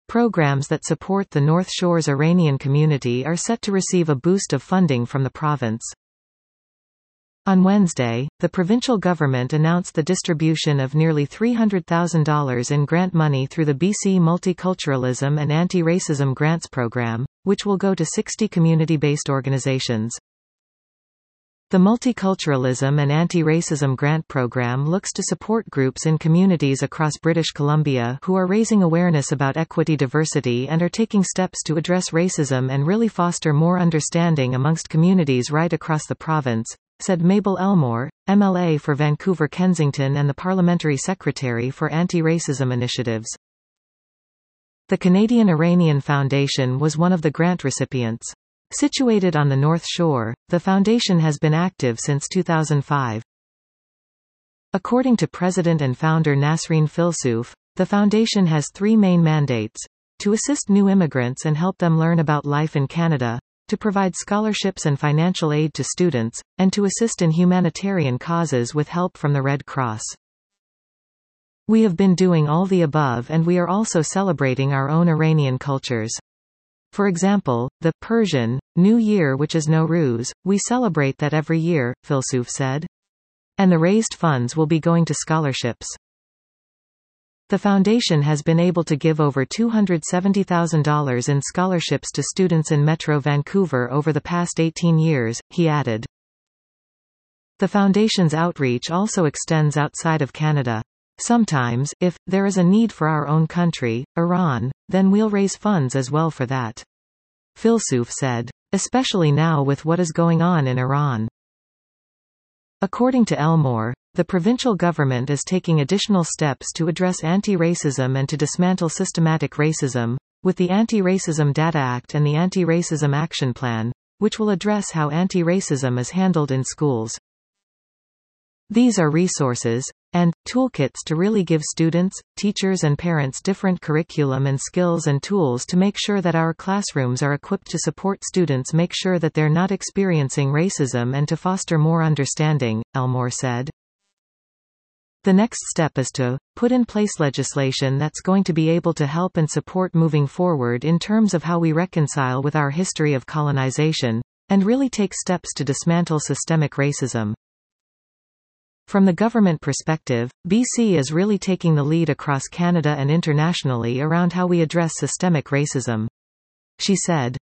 Programs that support the North Shore's Iranian community are set to receive a boost of funding from the province. On Wednesday, the provincial government announced the distribution of nearly $300,000 in grant money through the BC Multiculturalism and Anti-Racism Grants Program, which will go to 60 community-based organizations. The Multiculturalism and Anti-Racism Grant Program looks to support groups in communities across British Columbia who are raising awareness about equity, diversity, and are taking steps to address racism and really foster more understanding amongst communities right across the province, said Mabel Elmore, MLA for Vancouver-Kensington and the Parliamentary Secretary for Anti-Racism Initiatives. The Canadian-Iranian Foundation was one of the grant recipients. Situated on the North Shore, the foundation has been active since 2005. According to President and founder Nasreen Filsouf, the foundation has three main mandates: to assist new immigrants and help them learn about life in Canada, to provide scholarships and financial aid to students, and to assist in humanitarian causes with help from the Red Cross. We have been doing all the above, and we are also celebrating our own Iranian cultures. For example, the Persian New Year, which is Nowruz, we celebrate that every year, Filsouf said. And the raised funds will be going to scholarships. The foundation has been able to give over $270,000 in scholarships to students in Metro Vancouver over the past 18 years, he added. The foundation's outreach also extends outside of Canada. Sometimes, if there is a need for our own country, Iran, then we'll raise funds as well for that. Filsouf said. Especially now with what is going on in Iran. According to Elmore, the provincial government is taking additional steps to address anti-racism and to dismantle systematic racism, with the Anti-Racism Data Act and the Anti-Racism Action Plan, which will address how anti-racism is handled in schools. These are resources and toolkits to really give students, teachers and parents different curriculum and skills and tools to make sure that our classrooms are equipped to support students, make sure that they're not experiencing racism, and to foster more understanding, Elmore said. The next step is to put in place legislation that's going to be able to help and support moving forward in terms of how we reconcile with our history of colonization, and really take steps to dismantle systemic racism. From the government perspective, BC is really taking the lead across Canada and internationally around how we address systemic racism. She said.